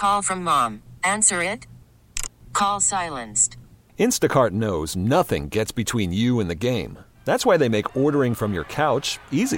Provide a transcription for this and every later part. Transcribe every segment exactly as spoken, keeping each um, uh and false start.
Call from mom. Answer it. Call silenced. Instacart knows nothing gets between you and the game. That's why they make ordering from your couch easy.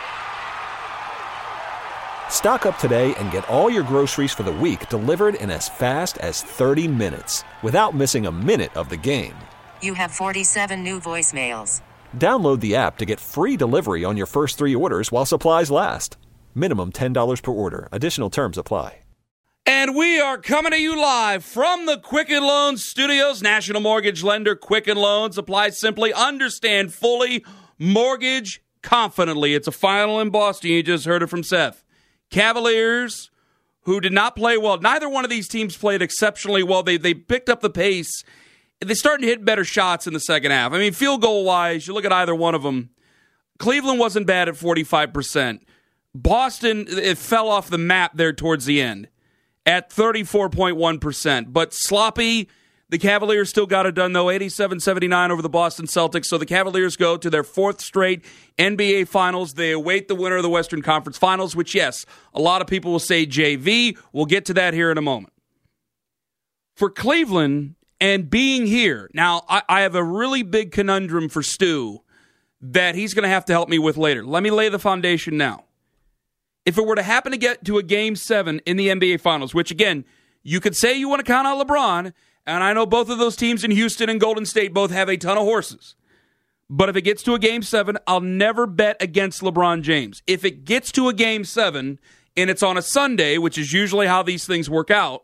Stock up today and get all your groceries for the week delivered in as fast as thirty minutes without missing a minute of the game. You have forty-seven new voicemails. Download the app to get free delivery on your first three orders while supplies last. Minimum ten dollars per order. Additional terms apply. And we are coming to you live from the Quicken Loans Studios. National mortgage lender Quicken Loans. Apply simply, understand fully, mortgage confidently. It's a final in Boston. You just heard it from Seth. Cavaliers, who did not play well. Neither one of these teams played exceptionally well. They they picked up the pace. They're starting to hit better shots in the second half. I mean, field goal-wise, you look at either one of them. Cleveland wasn't bad at forty-five percent. Boston, it fell off the map there towards the end at thirty-four point one percent. But sloppy, the Cavaliers still got it done, though, eighty-seven seventy-nine over the Boston Celtics. So the Cavaliers go to their fourth straight N B A Finals. They await the winner of the Western Conference Finals, which, yes, a lot of people will say J V. We'll get to that here in a moment. For Cleveland, and being here, now I, I have a really big conundrum for Stu that he's going to have to help me with later. Let me lay the foundation now. If it were to happen to get to a Game seven in the N B A Finals, which, again, you could say you want to count on LeBron, and I know both of those teams in Houston and Golden State both have a ton of horses. But if it gets to a Game seven, I'll never bet against LeBron James. If it gets to a Game seven, and it's on a Sunday, which is usually how these things work out,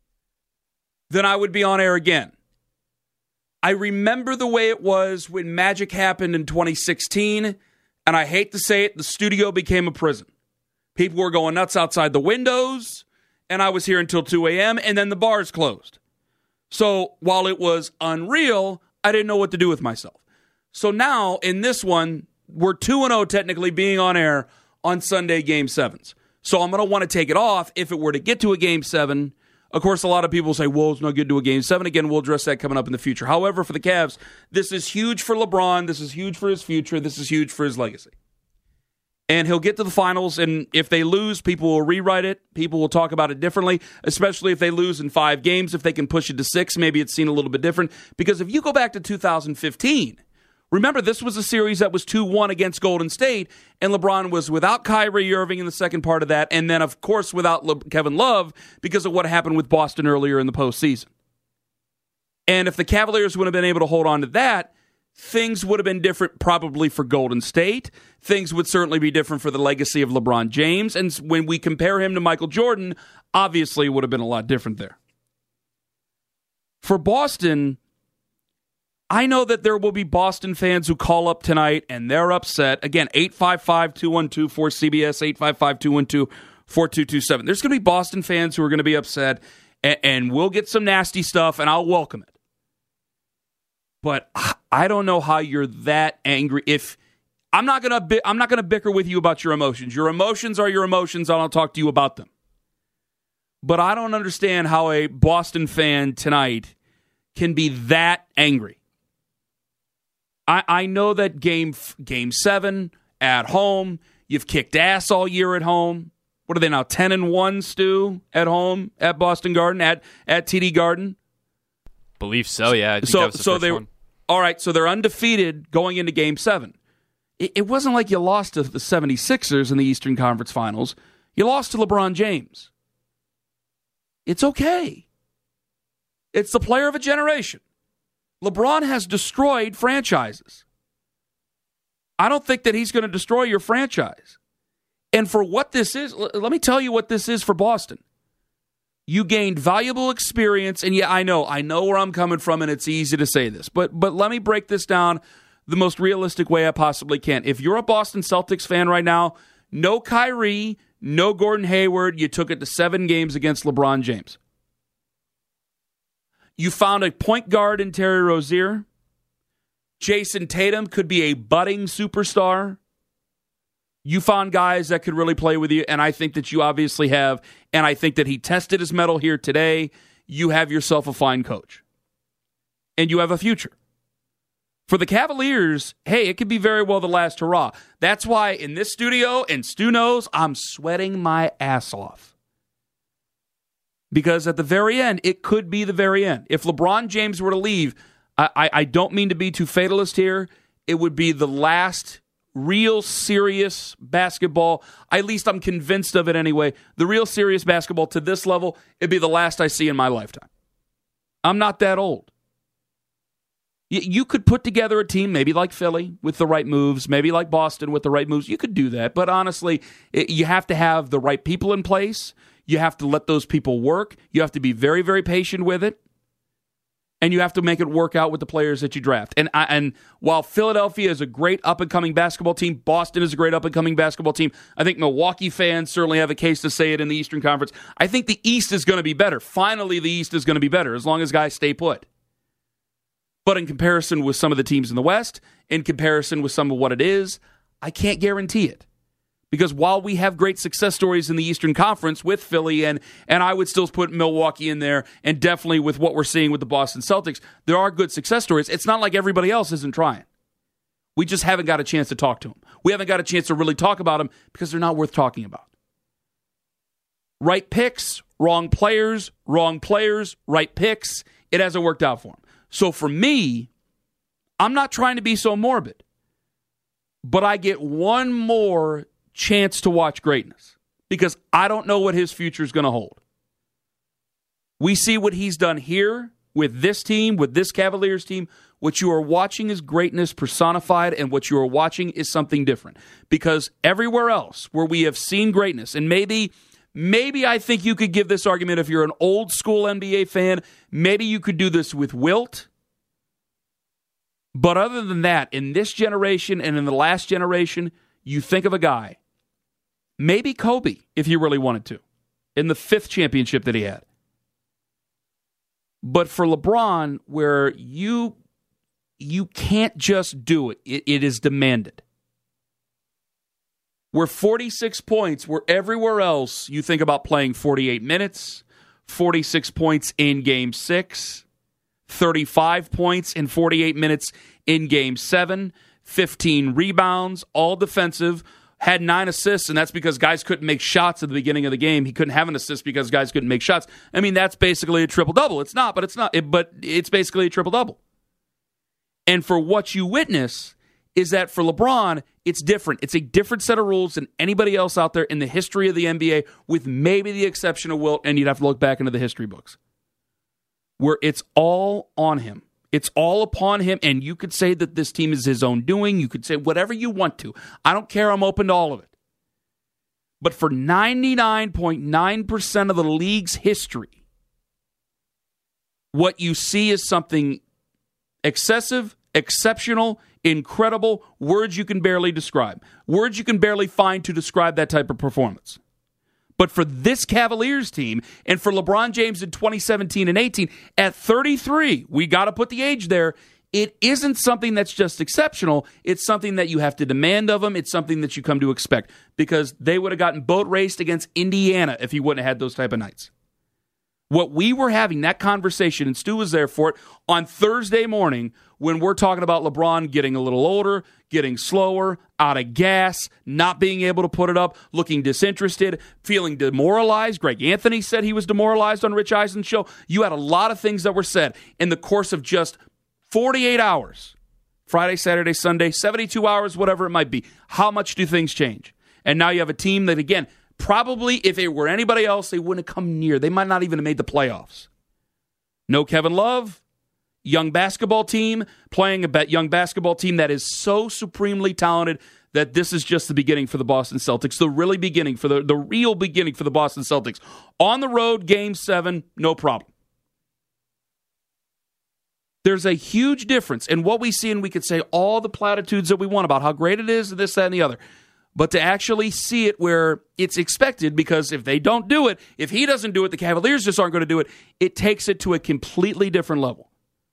then I would be on air again. I remember the way it was when Magic happened in twenty sixteen, and I hate to say it, the studio became a prison. People were going nuts outside the windows, and I was here until two a.m., and then the bars closed. So while it was unreal, I didn't know what to do with myself. So now, in this one, we're two and oh technically being on air on Sunday Game sevens. So I'm going to want to take it off if it were to get to a Game seven. Of course, a lot of people say, well, it's not good to do a Game seven. Again, we'll address that coming up in the future. However, for the Cavs, this is huge for LeBron. This is huge for his future. This is huge for his legacy. And he'll get to the finals, and if they lose, people will rewrite it. People will talk about it differently, especially if they lose in five games. If they can push it to six, maybe it's seen a little bit different. Because if you go back to two thousand fifteen, remember, this was a series that was two one against Golden State, and LeBron was without Kyrie Irving in the second part of that, and then, of course, without Le- Kevin Love because of what happened with Boston earlier in the postseason. And if the Cavaliers would have been able to hold on to that, things would have been different probably for Golden State. Things would certainly be different for the legacy of LeBron James. And when we compare him to Michael Jordan, obviously it would have been a lot different there. For Boston, I know that there will be Boston fans who call up tonight and they're upset. Again, eight five five, two one two, four C B S, eight five five, two one two, four two two seven. There's going to be Boston fans who are going to be upset, and, and we'll get some nasty stuff, and I'll welcome it. But I don't know how you're that angry. If I'm not gonna, bi- I'm not gonna bicker with you about your emotions. Your emotions are your emotions. I don't talk to you about them. But I don't understand how a Boston fan tonight can be that angry. I, I know that game game seven at home, you've kicked ass all year at home. What are they now? Ten and one, Stu, at home at Boston Garden at at T D Garden. Believe so, yeah. I think so, that was the so first they one. All right, so they're undefeated going into Game seven. It, it wasn't like you lost to the seventy-sixers in the Eastern Conference Finals. You lost to LeBron James. It's okay. It's the player of a generation. LeBron has destroyed franchises. I don't think that he's going to destroy your franchise. And for what this is, l- let me tell you what this is for Boston. You gained valuable experience, and yeah, I know, I know where I'm coming from, and it's easy to say this, but but let me break this down the most realistic way I possibly can. If you're a Boston Celtics fan right now, no Kyrie, no Gordon Hayward, you took it to seven games against LeBron James. You found a point guard in Terry Rozier. Jason Tatum could be a budding superstar. You found guys that could really play with you, and I think that you obviously have, and I think that he tested his mettle here today. You have yourself a fine coach. And you have a future. For the Cavaliers, hey, it could be very well the last hurrah. That's why in this studio, and Stu knows, I'm sweating my ass off. Because at the very end, it could be the very end. If LeBron James were to leave, I, I, I don't mean to be too fatalist here, it would be the last real serious basketball, at least I'm convinced of it anyway, the real serious basketball to this level, it'd be the last I see in my lifetime. I'm not that old. Y- you could put together a team maybe like Philly with the right moves, maybe like Boston with the right moves. You could do that, but honestly, it, you have to have the right people in place. You have to let those people work. You have to be very, very patient with it. And you have to make it work out with the players that you draft. And I, and while Philadelphia is a great up-and-coming basketball team, Boston is a great up-and-coming basketball team, I think Milwaukee fans certainly have a case to say it in the Eastern Conference. I think the East is going to be better. Finally, the East is going to be better as long as guys stay put. But in comparison with some of the teams in the West, in comparison with some of what it is, I can't guarantee it. Because while we have great success stories in the Eastern Conference with Philly, and, and I would still put Milwaukee in there, and definitely with what we're seeing with the Boston Celtics, there are good success stories. It's not like everybody else isn't trying. We just haven't got a chance to talk to them. We haven't got a chance to really talk about them because they're not worth talking about. Right picks, wrong players, wrong players, right picks. It hasn't worked out for them. So for me, I'm not trying to be so morbid, but I get one more chance to watch greatness because I don't know what his future is going to hold. We see what he's done here with this team, with this Cavaliers team. What you are watching is greatness personified, and what you are watching is something different. Because everywhere else where we have seen greatness, and maybe maybe I think you could give this argument if you're an old school N B A fan, maybe you could do this with Wilt. But other than that, in this generation and in the last generation, you think of a guy, maybe Kobe, if you really wanted to, in the fifth championship that he had. But for LeBron, where you you can't just do it, it, it is demanded. Where forty-six points, where everywhere else you think about playing forty-eight minutes, forty-six points in game six, thirty-five points in forty-eight minutes in game seven, fifteen rebounds, all defensive, had nine assists, and that's because guys couldn't make shots at the beginning of the game. He couldn't have an assist because guys couldn't make shots. I mean, that's basically a triple-double. It's not, but it's not. It, but it's basically a triple-double. And for what you witness is that for LeBron, it's different. It's a different set of rules than anybody else out there in the history of the N B A, with maybe the exception of Wilt, and you'd have to look back into the history books, where it's all on him. It's all upon him, and you could say that this team is his own doing. You could say whatever you want to. I don't care. I'm open to all of it. But for ninety-nine point nine percent of the league's history, what you see is something excessive, exceptional, incredible, words you can barely describe. Words you can barely find to describe that type of performance. But for this Cavaliers team, and for LeBron James in twenty seventeen and eighteen, at thirty-three, we got to put the age there, it isn't something that's just exceptional. It's something that you have to demand of him. It's something that you come to expect, because they would have gotten boat raced against Indiana if he wouldn't have had those type of nights. What we were having, that conversation, and Stu was there for it, on Thursday morning when we're talking about LeBron getting a little older, getting slower, out of gas, not being able to put it up, looking disinterested, feeling demoralized. Greg Anthony said he was demoralized on Rich Eisen's show. You had a lot of things that were said in the course of just forty-eight hours. Friday, Saturday, Sunday, seventy-two hours, whatever it might be. How much do things change? And now you have a team that, again, probably if it were anybody else, they wouldn't have come near. They might not even have made the playoffs. No Kevin Love, young basketball team, playing a young basketball team that is so supremely talented that this is just the beginning for the Boston Celtics, the really beginning, for the, the real beginning for the Boston Celtics. On the road, game seven, no problem. There's a huge difference in what we see, and we could say all the platitudes that we want about how great it is, and this, that, and the other. But to actually see it where it's expected, because if they don't do it, if he doesn't do it, the Cavaliers just aren't going to do it, it takes it to a completely different level.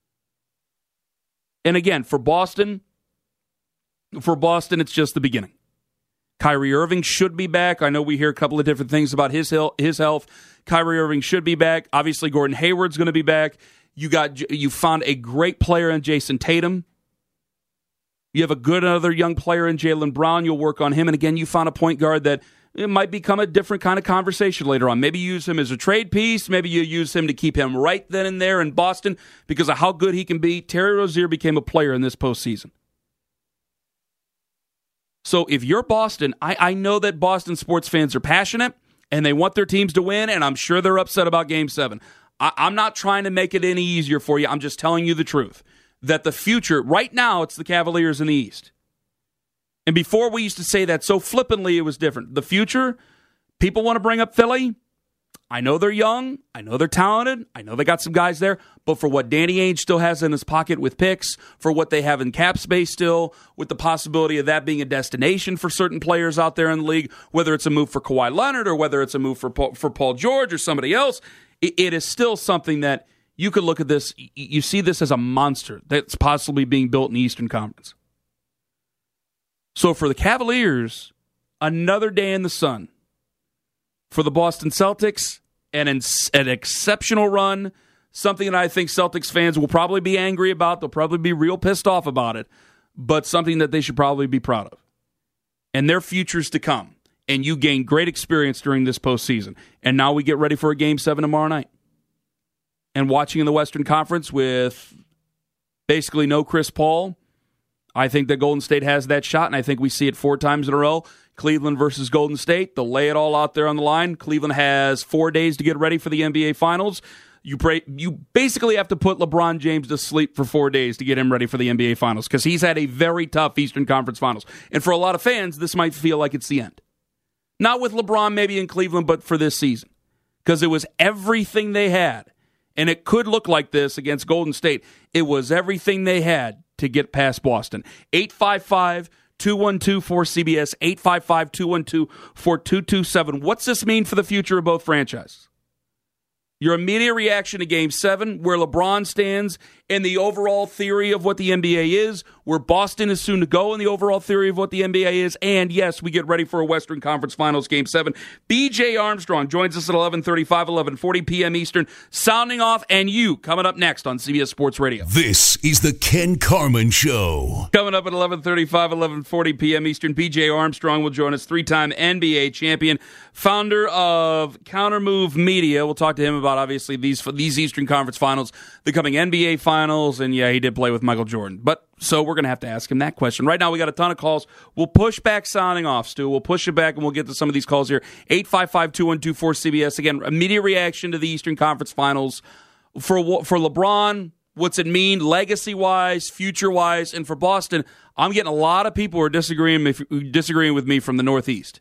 And again, for Boston, for Boston, it's just the beginning. Kyrie Irving should be back. I know we hear a couple of different things about his his health. Kyrie Irving should be back. Obviously, Gordon Hayward's going to be back. You got you found a great player in Jason Tatum. You have a good other young player in Jaylen Brown. You'll work on him. And again, you found a point guard that it might become a different kind of conversation later on. Maybe you use him as a trade piece. Maybe you use him to keep him right then and there in Boston because of how good he can be. Terry Rozier became a player in this postseason. So if you're Boston, I, I know that Boston sports fans are passionate and they want their teams to win, and I'm sure they're upset about Game seven. I, I'm not trying to make it any easier for you. I'm just telling you the truth. That the future, right now, it's the Cavaliers in the East. And before we used to say that so flippantly, it was different. The future, people want to bring up Philly. I know they're young. I know they're talented. I know they got some guys there. But for what Danny Ainge still has in his pocket with picks, for what they have in cap space still, with the possibility of that being a destination for certain players out there in the league, whether it's a move for Kawhi Leonard or whether it's a move for Paul, for Paul George or somebody else, it, it is still something that you could look at this. You see this as a monster that's possibly being built in the Eastern Conference. So for the Cavaliers, another day in the sun. For the Boston Celtics, an, an exceptional run, something that I think Celtics fans will probably be angry about. They'll probably be real pissed off about it, but something that they should probably be proud of. And their futures to come. And you gain great experience during this postseason. And now we get ready for a Game seven tomorrow night. And watching in the Western Conference with basically no Chris Paul, I think that Golden State has that shot, and I think we see it four times in a row. Cleveland versus Golden State. They'll lay it all out there on the line. Cleveland has four days to get ready for the N B A Finals. You pray, you basically have to put LeBron James to sleep for four days to get him ready for the N B A Finals because he's had a very tough Eastern Conference Finals. And for a lot of fans, this might feel like it's the end. Not with LeBron maybe in Cleveland, but for this season. Because it was everything they had. And it could look like this against Golden State. It was everything they had to get past Boston. eight five five, two one two, four C B S, eight five five, two one two, four two two seven. What's this mean for the future of both franchises? Your immediate reaction to Game seven, where LeBron stands in the overall theory of what the N B A is, where Boston is soon to go in the overall theory of what the N B A is, and yes, we get ready for a Western Conference Finals Game seven. B J Armstrong joins us at eleven thirty-five, eleven forty p.m. Eastern, sounding off, and you coming up next on C B S Sports Radio. This is the Ken Carman Show. Coming up at eleven thirty-five, eleven forty p.m. Eastern, B J Armstrong will join us, three-time N B A champion, founder of Countermove Media. We'll talk to him about, obviously, these these Eastern Conference Finals, the coming N B A Finals, and yeah, he did play with Michael Jordan. But so we're going to have to ask him that question. Right now, we got a ton of calls. We'll push back sounding off, Stu. We'll push it back, and we'll get to some of these calls here. eight five five, two one two, four C B S. Again, immediate reaction to the Eastern Conference Finals. For, for LeBron, what's it mean legacy-wise, future-wise, and for Boston, I'm getting a lot of people who are disagreeing, disagreeing with me from the Northeast.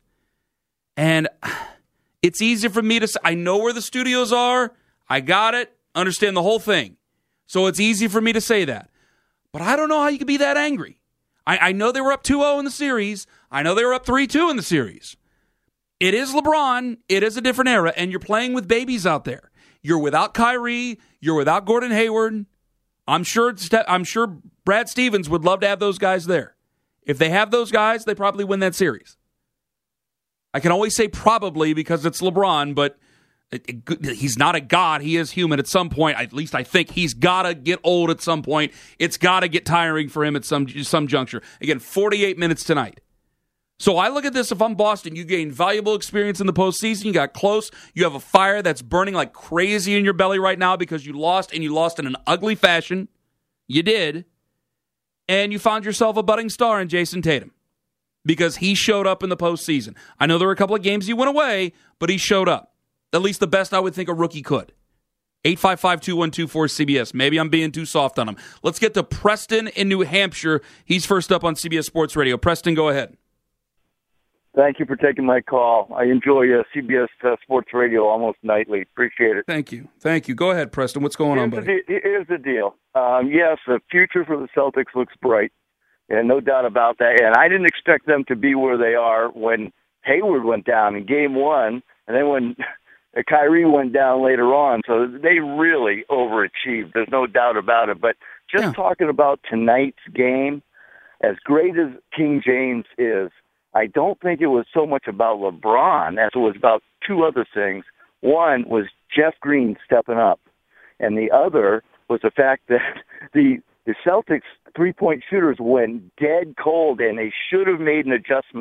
And it's easy for me to say, I know where the studios are. I got it. Understand the whole thing. So it's easy for me to say that. But I don't know how you could be that angry. I, I know they were up two oh in the series. I know they were up three two in the series. It is LeBron. It is a different era, and you're playing with babies out there. You're without Kyrie. You're without Gordon Hayward. I'm sure, I'm sure Brad Stevens would love to have those guys there. If they have those guys, they probably win that series. I can always say probably because it's LeBron, but it, it, he's not a god. He is human at some point. At least I think he's got to get old at some point. It's got to get tiring for him at some some juncture. Again, forty-eight minutes tonight. So I look at this, if I'm Boston, you gain valuable experience in the postseason. You got close. You have a fire that's burning like crazy in your belly right now because you lost, and you lost in an ugly fashion. You did. And you found yourself a budding star in Jason Tatum. Because he showed up in the postseason. I know there were a couple of games he went away, but he showed up. At least the best I would think a rookie could. eight five five, two one two, four C B S. Maybe I'm being too soft on him. Let's get to Preston in New Hampshire. He's first up on C B S Sports Radio. Preston, go ahead. Thank you for taking my call. I enjoy uh, C B S uh, Sports Radio almost nightly. Appreciate it. Thank you. Thank you. Go ahead, Preston. What's going here's on, buddy? The de- here's the deal. Um, yes, the future for the Celtics looks bright. And no doubt about that. And I didn't expect them to be where they are when Hayward went down in game one, and then when Kyrie went down later on. So they really overachieved. There's no doubt about it. But just yeah. talking about tonight's game, as great as King James is, I don't think it was so much about LeBron as it was about two other things. One was Jeff Green stepping up, and the other was the fact that the the Celtics three-point shooters went dead cold, and they should have made an adjustment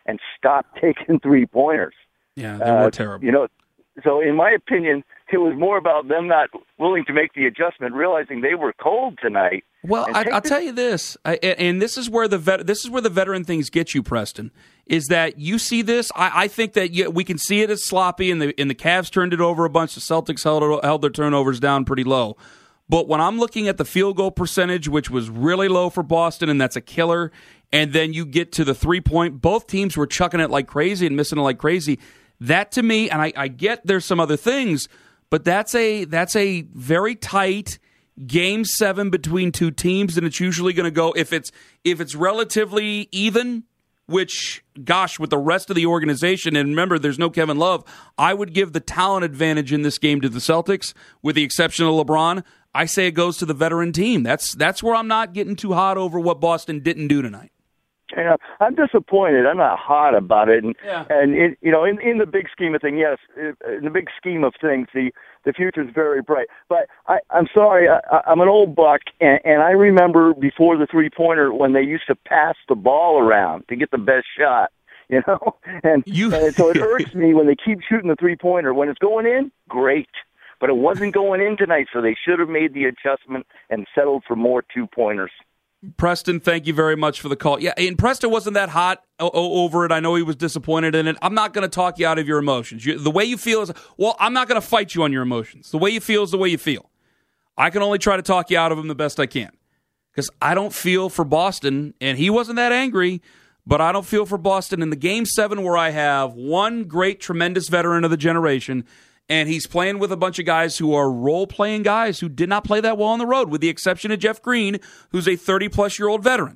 and stop taking three-pointers. Yeah, they were uh, terrible. You know, so in my opinion, it was more about them not willing to make the adjustment, realizing they were cold tonight. Well, I, I'll the- tell you this, I, and this is where the vet, this is where the veteran things get you, Preston. Is that you see this? I, I think that you, we can see it as sloppy, and the and the Cavs turned it over a bunch. The Celtics held held their turnovers down pretty low. But when I'm looking at the field goal percentage, which was really low for Boston, and that's a killer, and then you get to the three-point, both teams were chucking it like crazy and missing it like crazy. That to me, and I, I get there's some other things, but that's a that's a very tight game seven between two teams, and it's usually going to go if it's if it's relatively even. Which, gosh, with the rest of the organization, and remember, there's no Kevin Love, I would give the talent advantage in this game to the Celtics, with the exception of LeBron. I say it goes to the veteran team. That's that's where I'm not getting too hot over what Boston didn't do tonight. Yeah, I'm disappointed. I'm not hot about it, and Yeah. and it, you know, in in the big scheme of things, yes, in the big scheme of things, the the future is very bright. But I, I'm sorry, I, I'm an old buck, and, and I remember before the three pointer when they used to pass the ball around to get the best shot. You know, and, You- and so it irks me when they keep shooting the three pointer. When it's going in, great, but it wasn't going in tonight, so they should have made the adjustment and settled for more two pointers. Preston, thank you very much for the call. Yeah, and Preston wasn't that hot o- over it. I know he was disappointed in it. I'm not going to talk you out of your emotions. You, the way you feel is, well, I'm not going to fight you on your emotions. The way you feel is the way you feel. I can only try to talk you out of them the best I can. Because I don't feel for Boston, and he wasn't that angry, but I don't feel for Boston in the game seven where I have one great, tremendous veteran of the generation, and he's playing with a bunch of guys who are role-playing guys who did not play that well on the road, with the exception of Jeff Green, who's a thirty-plus-year-old veteran.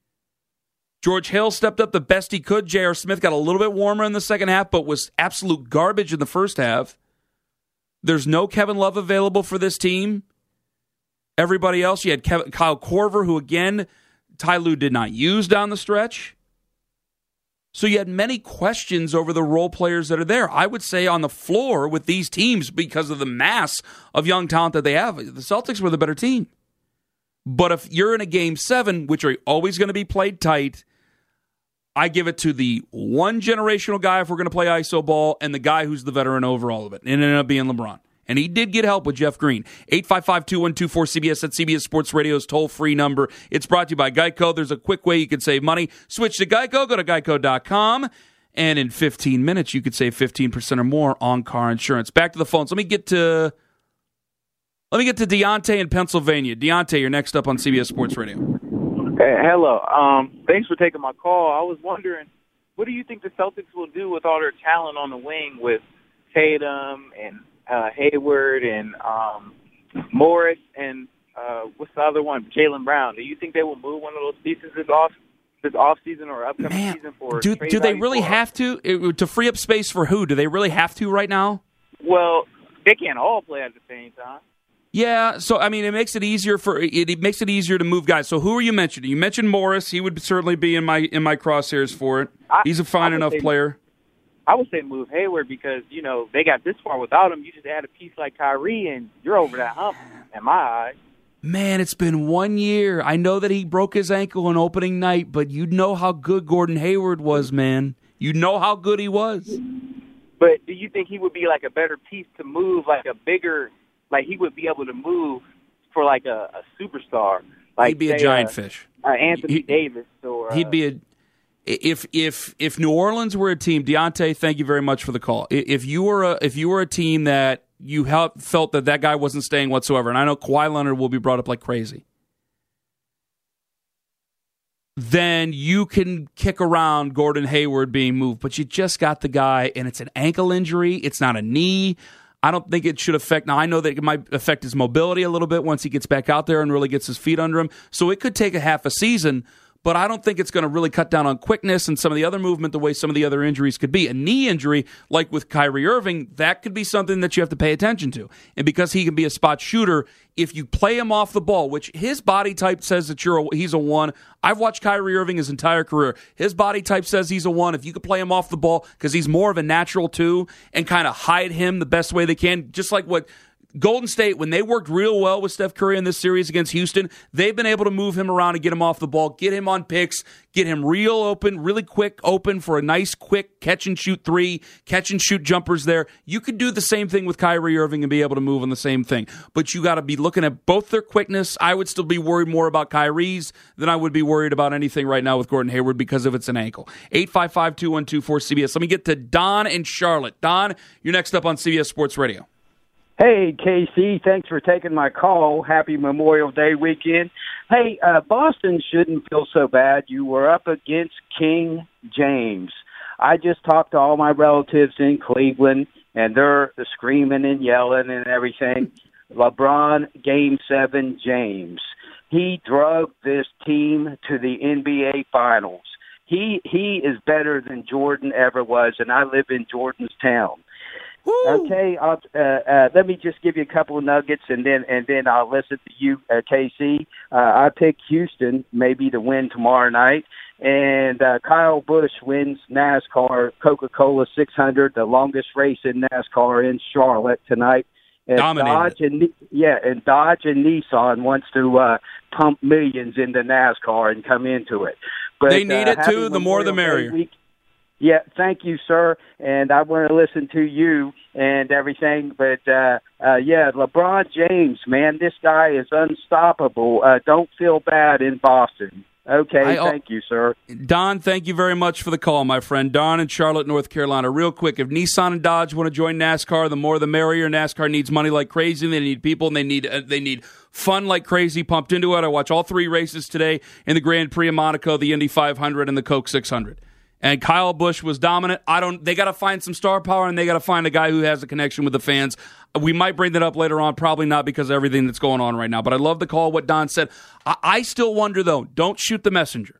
George Hill stepped up the best he could. J R. Smith got a little bit warmer in the second half, but was absolute garbage in the first half. There's no Kevin Love available for this team. Everybody else, you had Kevin, Kyle Korver, who, again, Ty Lue did not use down the stretch. So you had many questions over the role players that are there. I would say on the floor with these teams, because of the mass of young talent that they have, the Celtics were the better team. But if you're in a game seven, which are always going to be played tight, I give it to the one generational guy if we're going to play iso ball, and the guy who's the veteran over all of it. And it ended up being LeBron. And he did get help with Jeff Green. eight five five, two one two, four C B S. That's C B S Sports Radio's toll-free number. It's brought to you by Geico. There's a quick way you can save money. Switch to Geico. Go to geico dot com. And in fifteen minutes, you could save fifteen percent or more on car insurance. Back to the phones. Let me get to let me get to Deontay in Pennsylvania. Deontay, you're next up on C B S Sports Radio. Hey, hello. Um, thanks for taking my call. I was wondering, what do you think the Celtics will do with all their talent on the wing with Tatum and uh, Hayward and um, Morris and uh, what's the other one? Jaylen Brown. Do you think they will move one of those pieces this off this off season or upcoming Man, season for? do trade do they value really for? have to it, to free up space for who? Do they really have to right now? Well, they can't all play at the same time. Yeah, so I mean, it makes it easier for it, it makes it easier to move guys. So who are you mentioning? You mentioned Morris. He would certainly be in my in my crosshairs for it. I- He's a fine I would enough say- player. I would say move Hayward because, you know, they got this far without him. You just add a piece like Kyrie, and you're over that hump, in my eyes. Man, it's been one year. I know that he broke his ankle on opening night, but you know how good Gordon Hayward was, man. You know how good he was. But do you think he would be like a better piece to move, like a bigger, like he would be able to move for like a, a superstar? Like He'd be a say, giant uh, fish. Uh, Anthony He- Davis, or uh, He'd be a if if if New Orleans were a team. Deontay, thank you very much for the call. I- If you were a if you were a team that you helped, felt that that guy wasn't staying whatsoever, and I know Kawhi Leonard will be brought up like crazy, then you can kick around Gordon Hayward being moved. But you just got the guy, and it's an ankle injury. It's not a knee. I don't think it should affect. Now, I know that it might affect his mobility a little bit once he gets back out there and really gets his feet under him. So it could take a half a season, but I don't think it's going to really cut down on quickness and some of the other movement the way some of the other injuries could be. A knee injury, like with Kyrie Irving, that could be something that you have to pay attention to. And because he can be a spot shooter, if you play him off the ball, which his body type says that you're a, he's a one. I've watched Kyrie Irving his entire career. His body type says he's a one. If you could play him off the ball, because he's more of a natural two, and kind of hide him the best way they can, just like what Golden State, when they worked real well with Steph Curry in this series against Houston, they've been able to move him around and get him off the ball, get him on picks, get him real open, really quick open for a nice, quick catch-and-shoot three, catch-and-shoot jumpers there. You could do the same thing with Kyrie Irving and be able to move on the same thing. But you got to be looking at both their quickness. I would still be worried more about Kyrie's than I would be worried about anything right now with Gordon Hayward because of it's an ankle. eight five five, two one two, four C B S. Let me get to Don in Charlotte. Don, you're next up on C B S Sports Radio. Hey, K C, thanks for taking my call. Happy Memorial Day weekend. Hey, uh, Boston shouldn't feel so bad. You were up against King James. I just talked to all my relatives in Cleveland, and they're screaming and yelling and everything. LeBron, Game seven, James. He drug this team to the N B A Finals. He he is better than Jordan ever was, and I live in Jordan's town. Woo. Okay, I'll, uh, uh, let me just give you a couple of nuggets, and then and then I'll listen to you, uh, K C. Uh, I picked Houston maybe to win tomorrow night, and uh, Kyle Busch wins NASCAR Coca-Cola six hundred, the longest race in NASCAR in Charlotte tonight. And Dodge and yeah, and Dodge and Nissan wants to uh, pump millions into NASCAR and come into it. But they need uh, it too. The more, the merrier. Week, Yeah, thank you, sir. And I want to listen to you and everything. But, uh, uh, yeah, LeBron James, man, this guy is unstoppable. Uh, don't feel bad in Boston. Okay, I, thank you, sir. Don, thank you very much for the call, my friend. Don in Charlotte, North Carolina. Real quick, if Nissan and Dodge want to join NASCAR, the more the merrier. NASCAR needs money like crazy. They need people, and they need uh, they need fun like crazy pumped into it. I watch all three races today in the Grand Prix of Monaco, the Indy five hundred, and the Coke six hundred. And Kyle Busch was dominant. I don't. They got to find some star power, and they got to find a guy who has a connection with the fans. We might bring that up later on. Probably not because of everything that's going on right now. But I love the call. What Don said. I, I still wonder though. Don't shoot the messenger.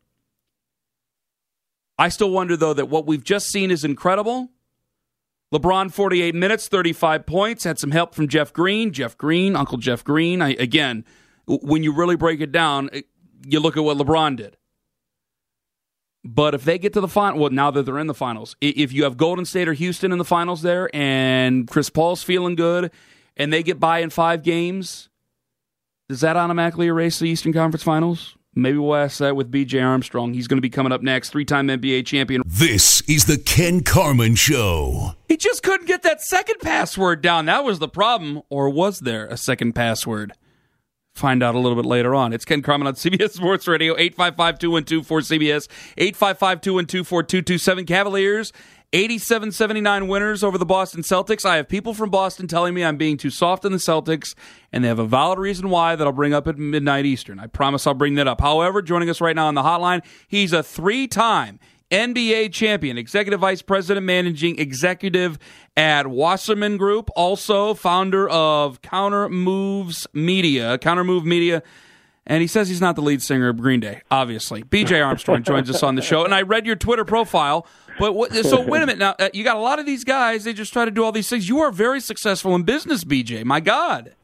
I still wonder though that what we've just seen is incredible. LeBron, forty-eight minutes, thirty-five points. Had some help from Jeff Green. Jeff Green, Uncle Jeff Green. I, again, when you really break it down, you look at what LeBron did. But if they get to the final, well, now that they're in the finals, if you have Golden State or Houston in the finals there, and Chris Paul's feeling good, and they get by in five games, does that automatically erase the Eastern Conference Finals? Maybe we'll ask that with B J Armstrong. He's going to be coming up next, three-time N B A champion. This is the Ken Carman Show. He just couldn't get that second password down. That was the problem. Or was there a second password? Find out a little bit later on. It's Ken Carman on C B S Sports Radio, eight five five, two one two, four C B S, eight five five, two one two, four two two seven. Cavaliers, eighty-seven seventy-nine winners over the Boston Celtics. I have people from Boston telling me I'm being too soft on the Celtics, and they have a valid reason why that I'll bring up at midnight Eastern. I promise I'll bring that up. However, joining us right now on the hotline, he's a three-time N B A champion, executive vice president, managing executive at Wasserman Group, also founder of Counter Moves Media, Counter Move Media, and he says he's not the lead singer of Green Day, obviously. B J Armstrong joins us on the show, and I read your Twitter profile, but what, so wait a minute, now, uh, you got a lot of these guys, they just try to do all these things. You are very successful in business, B J, my God.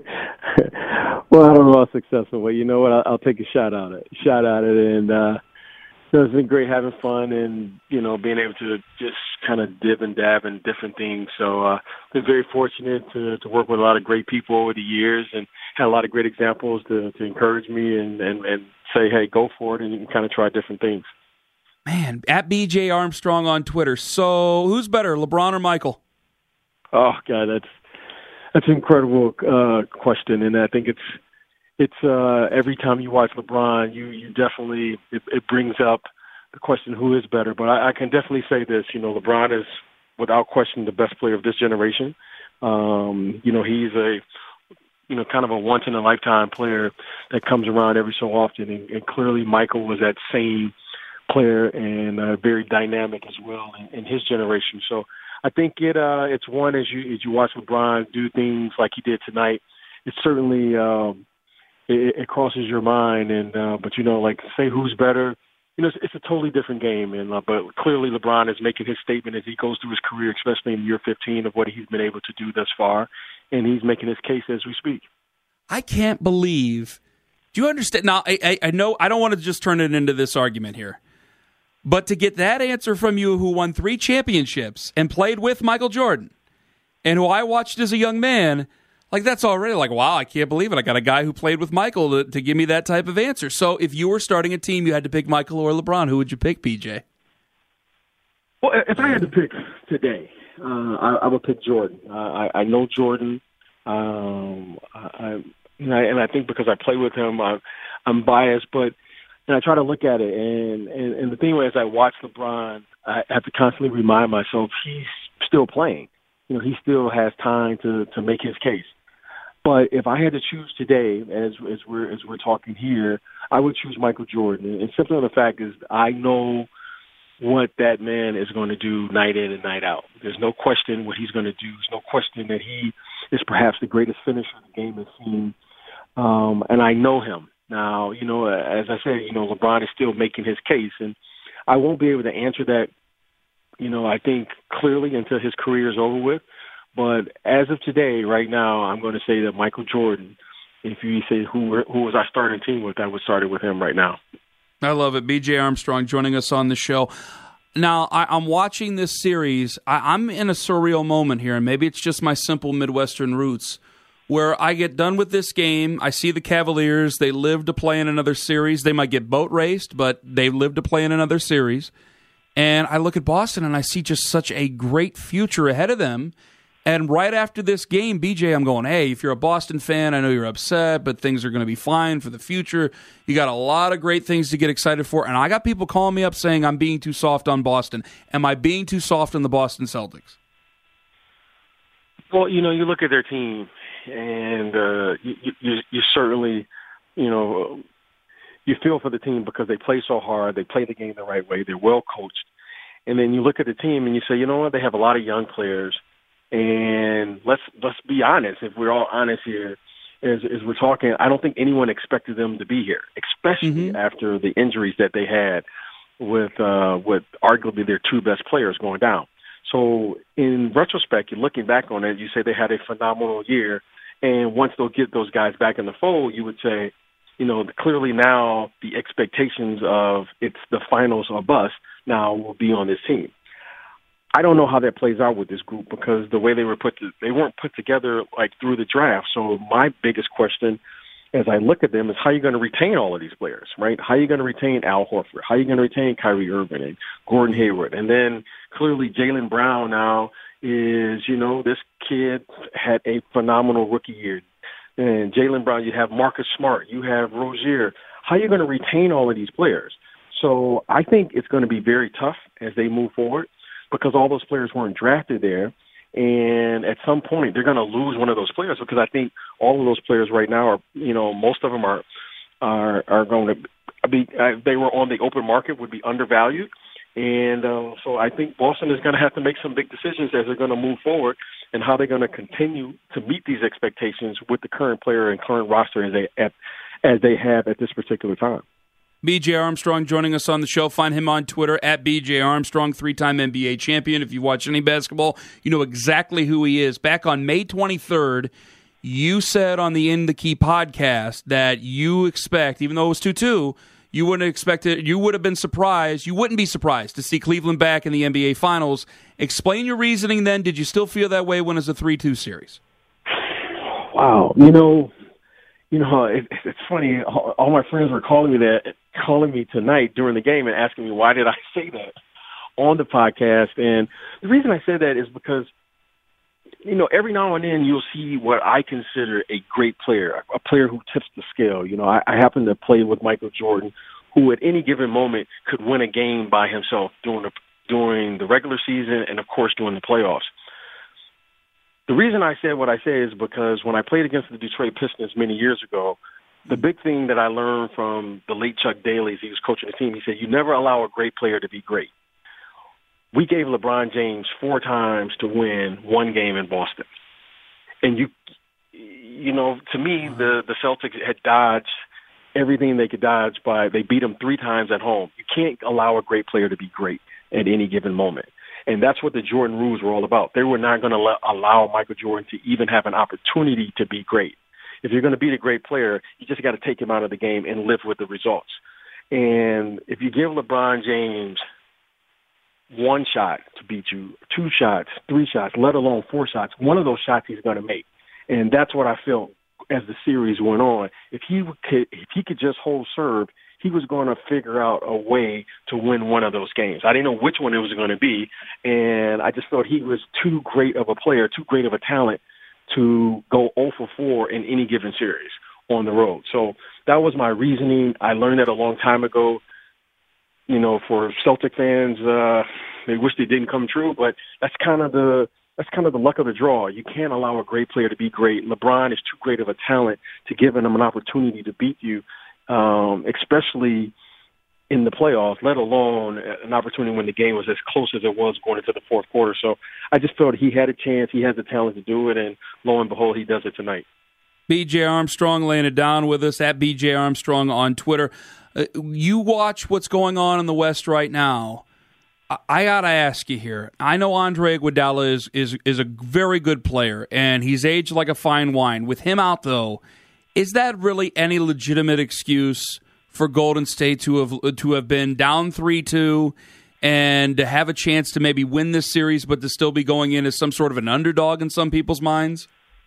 Well, I don't know about successful, but you know what, I'll, I'll take a shot at it, shot at it, and, uh, so it's been great having fun and, you know, being able to just kind of dib and dab in different things. So uh, been very fortunate to, to work with a lot of great people over the years and had a lot of great examples to, to encourage me and, and, and say, hey, go for it and kind of try different things. Man, at B J Armstrong on Twitter. So who's better, LeBron or Michael? Oh, God, that's that's an incredible uh, question, and I think it's It's uh, every time you watch LeBron, you, you definitely, it, it brings up the question, who is better? But I, I can definitely say this, you know, LeBron is without question the best player of this generation. Um, you know, he's a, you know, kind of a once-in-a-lifetime player that comes around every so often. And, and clearly Michael was that same player and uh, very dynamic as well in, in his generation. So I think it uh, it's one, as you, as you watch LeBron do things like he did tonight, it's certainly um, – It, it crosses your mind, and uh, but you know, like say who's better, you know, it's, it's a totally different game. And uh, but clearly, LeBron is making his statement as he goes through his career, especially in year fifteen of what he's been able to do thus far, and he's making his case as we speak. I can't believe. Do you understand? Now, I, I, I know I don't want to just turn it into this argument here, but to get that answer from you, who won three championships and played with Michael Jordan, and who I watched as a young man. Like, that's already like, wow, I can't believe it. I got a guy who played with Michael to, to give me that type of answer. So if you were starting a team, you had to pick Michael or LeBron, who would you pick, B J? Well, if I had to pick today, uh, I, I would pick Jordan. Uh, I, I know Jordan. Um, I, and I and I think because I play with him, I, I'm biased, but and I try to look at it. And, and, and the thing is, as I watch LeBron, I have to constantly remind myself he's still playing. You know, he still has time to, to make his case. But if I had to choose today, as as we're as we're talking here, I would choose Michael Jordan. And simply on the fact is, I know what that man is going to do night in and night out. There's no question what he's going to do. There's no question that he is perhaps the greatest finisher the game has seen. Um, and I know him. Now, you know, as I said, you know, LeBron is still making his case. And I won't be able to answer that, you know, I think clearly until his career is over with. But as of today, right now, I'm going to say that Michael Jordan, if you say who who was our starting team with, I would start it with him right now. I love it. B J Armstrong joining us on the show. Now, I, I'm watching this series. I, I'm in a surreal moment here, and maybe it's just my simple Midwestern roots, where I get done with this game. I see the Cavaliers. They live to play in another series. They might get boat raced, but they live to play in another series. And I look at Boston, and I see just such a great future ahead of them. And right after this game, B J, I'm going, hey, if you're a Boston fan, I know you're upset, but things are going to be fine for the future. You got a lot of great things to get excited for. And I got people calling me up saying I'm being too soft on Boston. Am I being too soft on the Boston Celtics? Well, you know, you look at their team, and uh, you, you, you certainly, you know, you feel for the team because they play so hard. They play the game the right way. They're well coached. And then you look at the team and you say, you know what, they have a lot of young players. And let's let's be honest. If we're all honest here, as, as we're talking, I don't think anyone expected them to be here, especially mm-hmm. after the injuries that they had with uh, with arguably their two best players going down. So in retrospect, you're looking back on it, you say they had a phenomenal year. And once they'll get those guys back in the fold, you would say, you know, clearly now the expectations of it's the finals or bust now will be on this team. I don't know how that plays out with this group because the way they were put, to, they weren't put together like through the draft. So my biggest question, as I look at them, is how are you going to retain all of these players, right? How are you going to retain Al Horford? How are you going to retain Kyrie Irving and Gordon Hayward? And then clearly Jaylen Brown now is, you know, this kid had a phenomenal rookie year. And Jaylen Brown, you have Marcus Smart, you have Rozier. How are you going to retain all of these players? So I think it's going to be very tough as they move forward, because all those players weren't drafted there. And at some point, they're going to lose one of those players because I think all of those players right now are, you know, most of them are are, are going to be, uh, they were on the open market, would be undervalued. And uh, so I think Boston is going to have to make some big decisions as they're going to move forward and how they're going to continue to meet these expectations with the current player and current roster as they, at, as they have at this particular time. B J Armstrong joining us on the show. Find him on Twitter at B J Armstrong, three-time N B A champion. If you watch any basketball, you know exactly who he is. Back on May twenty-third, you said on the In the Key podcast that you expect, even though it was two two, you wouldn't expect it. You would have been surprised. You wouldn't be surprised to see Cleveland back in the N B A Finals. Explain your reasoning then. Did you still feel that way when it was a three two series? Wow. You know, you know, it, it's funny. All, all my friends were calling me that, calling me tonight during the game and asking me why did I say that on the podcast. And the reason I said that is because, you know, every now and then you'll see what I consider a great player, a player who tips the scale. You know, I, I happen to play with Michael Jordan, who at any given moment could win a game by himself during the, during the regular season and, of course, during the playoffs. The reason I said what I say is because when I played against the Detroit Pistons many years ago, the big thing that I learned from the late Chuck Daly, as he was coaching the team, he said, you never allow a great player to be great. We gave LeBron James four times to win one game in Boston. And, you you know, to me, the, the Celtics had dodged everything they could dodge by, they beat them three times at home. You can't allow a great player to be great at any given moment. And that's what the Jordan rules were all about. They were not going to le- allow Michael Jordan to even have an opportunity to be great. If you're going to beat a great player, you just got to take him out of the game and live with the results. And if you give LeBron James one shot to beat you, two shots, three shots, let alone four shots, one of those shots he's going to make. And that's what I felt as the series went on. If he could, if he could just hold serve, he was going to figure out a way to win one of those games. I didn't know which one it was going to be, and I just thought he was too great of a player, too great of a talent to go oh for four in any given series on the road. So that was my reasoning. I learned that a long time ago. You know, for Celtic fans, uh, they wish they didn't come true, but that's kind of the that's kind of the luck of the draw. You can't allow a great player to be great. LeBron is too great of a talent to give him an opportunity to beat you, um, especially in the playoffs, let alone an opportunity when the game was as close as it was going into the fourth quarter. So I just felt he had a chance. He has the talent to do it, and lo and behold, he does it tonight. B J Armstrong laying it down with us at B J Armstrong on Twitter. Uh, you watch what's going on in the West right now. I, I got to ask you here. I know Andre Iguodala is, is, is a very good player, and he's aged like a fine wine. With him out, though, is that really any legitimate excuse for Golden State to have to have been down three two and to have a chance to maybe win this series, but to still be going in as some sort of an underdog in some people's minds?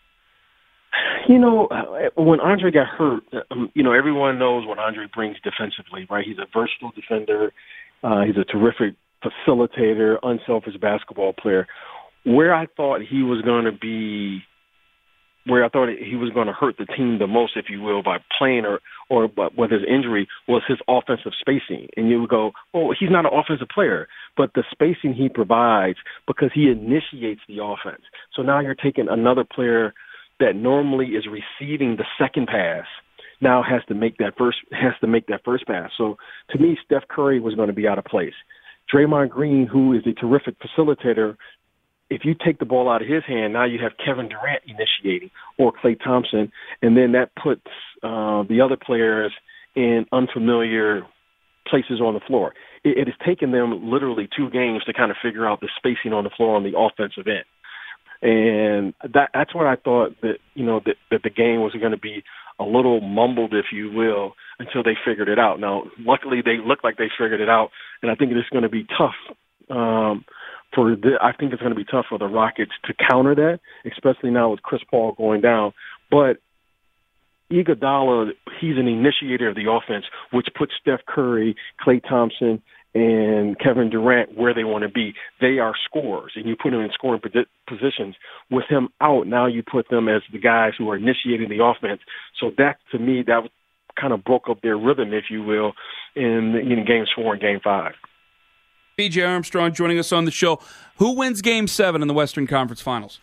You know, when Andre got hurt, um, you know, everyone knows what Andre brings defensively, right? He's a versatile defender. Uh, he's a terrific facilitator, unselfish basketball player. Where I thought he was going to be, where I thought he was going to hurt the team the most, if you will, by playing or, or with his injury, was his offensive spacing. And you would go, oh, he's not an offensive player, but the spacing he provides, because he initiates the offense. So now you're taking another player that normally is receiving the second pass, now has to make that first has to make that first pass. So to me, Steph Curry was going to be out of place. Draymond Green, who is a terrific facilitator, if you take the ball out of his hand, now you have Kevin Durant initiating or Klay Thompson, and then that puts uh, the other players in unfamiliar places on the floor. It, it has taken them literally two games to kind of figure out the spacing on the floor on the offensive end. And that, that's where I thought that, you know, that, that the game was going to be a little mumbled, if you will, until they figured it out. Now, luckily, they look like they figured it out, and I think it's going to be tough um, for the, I think it's going to be tough for the Rockets to counter that, especially now with Chris Paul going down. But Iguodala, he's an initiator of the offense, which puts Steph Curry, Klay Thompson, and Kevin Durant where they want to be. They are scorers, and you put them in scoring positions. With him out, now you put them as the guys who are initiating the offense. So that, to me, that kind of broke up their rhythm, if you will, in, in games four and game five. B J Armstrong joining us on the show. Who wins game seven in the Western Conference Finals?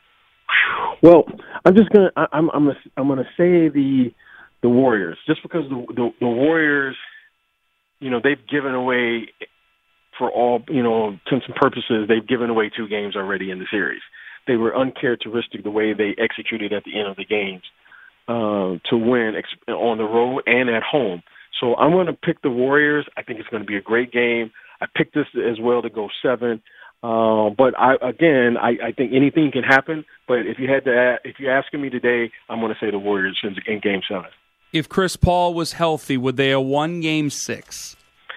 Well, I'm just gonna I'm I'm gonna, I'm gonna say the the Warriors, just because the the, the Warriors, you know, they've given away, for all, you know, intents and purposes, they've given away two games already in the series. They were uncharacteristic the way they executed at the end of the games uh, to win ex- on the road and at home. So I'm going to pick the Warriors. I think it's going to be a great game. I picked this as well to go seven. Uh, but I, again, I, I think anything can happen. But if you had to, if you're asking me today, I'm going to say the Warriors in, in game seven. If Chris Paul was healthy, would they have won game six?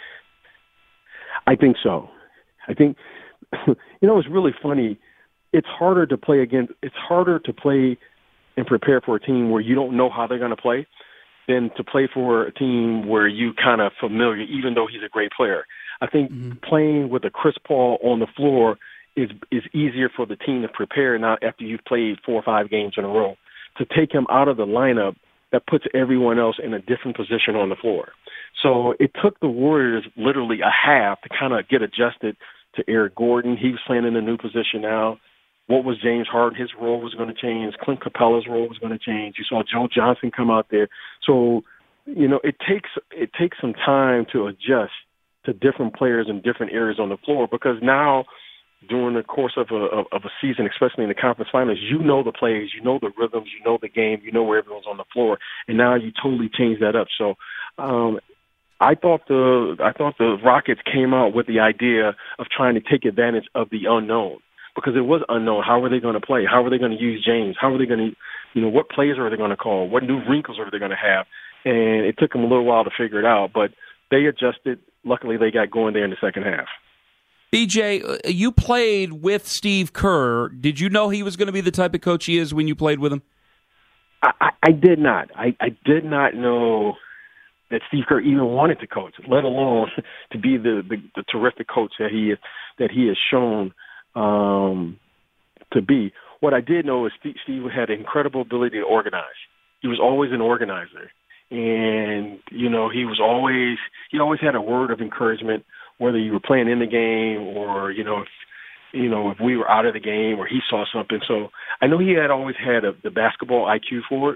I think so. I think, you know, it's really funny. It's harder to play against, it's harder to play and prepare for a team where you don't know how they're going to play than to play for a team where you kind of familiar, even though he's a great player. I think mm-hmm. playing with a Chris Paul on the floor is is easier for the team to prepare now after you've played four or five games in a row. To take him out of the lineup, that puts everyone else in a different position on the floor. So it took the Warriors literally a half to kind of get adjusted to Eric Gordon. He was playing in a new position now. What was James Harden? His role was going to change. Clint Capella's role was going to change. You saw Joe Johnson come out there. So, you know, it takes it takes some time to adjust to different players in different areas on the floor, because now during the course of a of a season, especially in the conference finals, you know the plays, you know the rhythms, you know the game, you know where everyone's on the floor, and now you totally change that up. So um, I thought the I thought the Rockets came out with the idea of trying to take advantage of the unknown, because it was unknown. How are they going to play? How are they going to use James? How are they going to, you know, what plays are they going to call? What new wrinkles are they going to have? And it took them a little while to figure it out, but they adjusted. Luckily, they got going there in the second half. B J, you played with Steve Kerr. Did you know he was going to be the type of coach he is when you played with him? I, I, I did not. I, I did not know that Steve Kerr even wanted to coach, let alone to be the, the, the terrific coach that he that he has shown um, to be. What I did know is Steve, Steve had an incredible ability to organize. He was always an organizer. And, you know, he was always, he always had a word of encouragement, whether you were playing in the game or, you know, if, you know, if we were out of the game or he saw something. So I know he had always had a, the basketball I Q for it.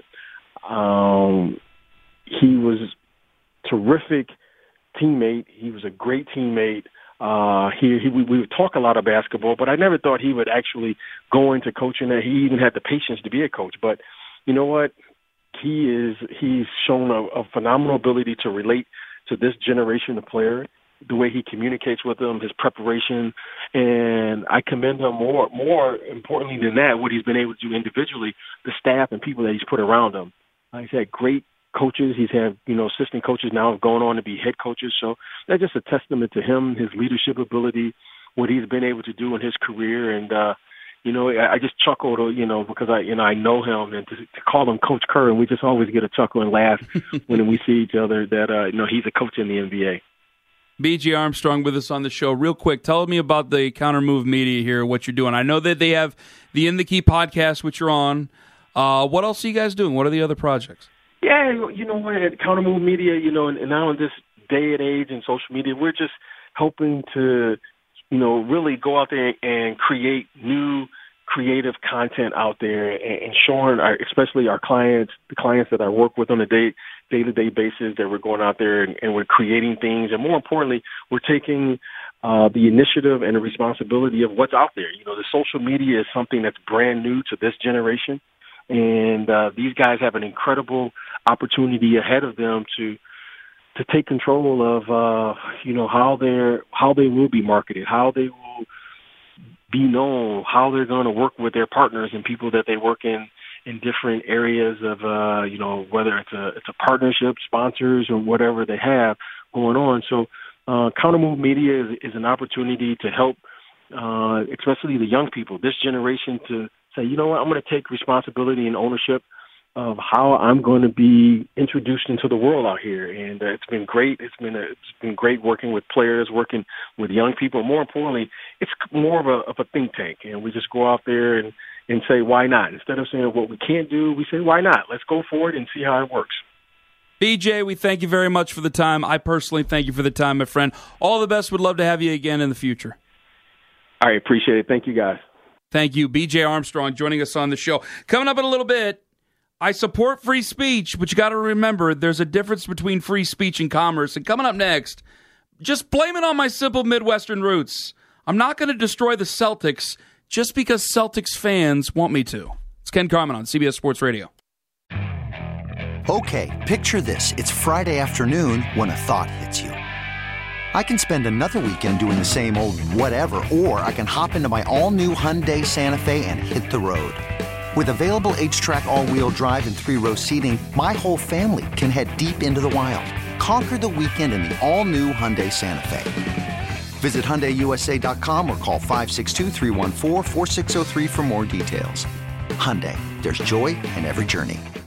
Um, he was a terrific teammate. He was a great teammate. Uh, he, he, we, we would talk a lot of basketball, but I never thought he would actually go into coaching. That he even had the patience to be a coach. But you know what? He is, he's shown a, a phenomenal ability to relate to this generation of player, the way he communicates with them, his preparation, and I commend him more, more importantly than that, what he's been able to do individually, the staff and people that he's put around him. Uh, he's had great coaches. He's had, you know, assistant coaches now going on to be head coaches. So that's just a testament to him, his leadership ability, what he's been able to do in his career. And, uh, you know, I just chuckled, you know, because I, you know, I know him, and to, to call him Coach Kerr, and we just always get a chuckle and laugh when we see each other that, uh, you know, he's a coach in the N B A. B J Armstrong with us on the show. Real quick, tell me about the Counter Move Media here, what you're doing. I know that they have the In the Key podcast, which you're on. Uh, what else are you guys doing? What are the other projects? Yeah, you know what, at Counter Move Media, you know, and, and now in this day and age in social media, we're just helping to, you know, really go out there and create new creative content out there and, and showing our, especially our clients, the clients that I work with on a day, day-to-day basis, that we're going out there and, and we're creating things. And more importantly, we're taking uh, the initiative and the responsibility of what's out there. You know, the social media is something that's brand new to this generation. And uh, these guys have an incredible opportunity ahead of them to to take control of, uh, you know, how they're how they will be marketed, how they will be known, how they're going to work with their partners and people that they work in in different areas of, uh, you know, whether it's a it's a partnership, sponsors, or whatever they have going on. So, uh, Counter Move Media is, is an opportunity to help, uh, especially the young people, this generation, to say, you know what, I'm going to take responsibility and ownership of how I'm going to be introduced into the world out here. And uh, it's been great. It's been a, it's been great working with players, working with young people. More importantly, it's more of a, of a think tank. And we just go out there and, and say, why not? Instead of saying what we can't do, we say, why not? Let's go for it and see how it works. B J, we thank you very much for the time. I personally thank you for the time, my friend. All the best. Would love to have you again in the future. All right. Appreciate it. Thank you, guys. Thank you. B J Armstrong joining us on the show. Coming up in a little bit, I support free speech, but you got to remember there's a difference between free speech and commerce. And coming up next, just blame it on my simple Midwestern roots. I'm not going to destroy the Celtics just because Celtics fans want me to. It's Ken Carman on C B S Sports Radio. Okay, picture this. It's Friday afternoon when a thought hits you. I can spend another weekend doing the same old whatever, or I can hop into my all-new Hyundai Santa Fe and hit the road. With available H-Track all-wheel drive and three-row seating, my whole family can head deep into the wild. Conquer the weekend in the all-new Hyundai Santa Fe. Visit Hyundai U S A dot com or call five six two, three one four, four six zero three for more details. Hyundai, there's joy in every journey.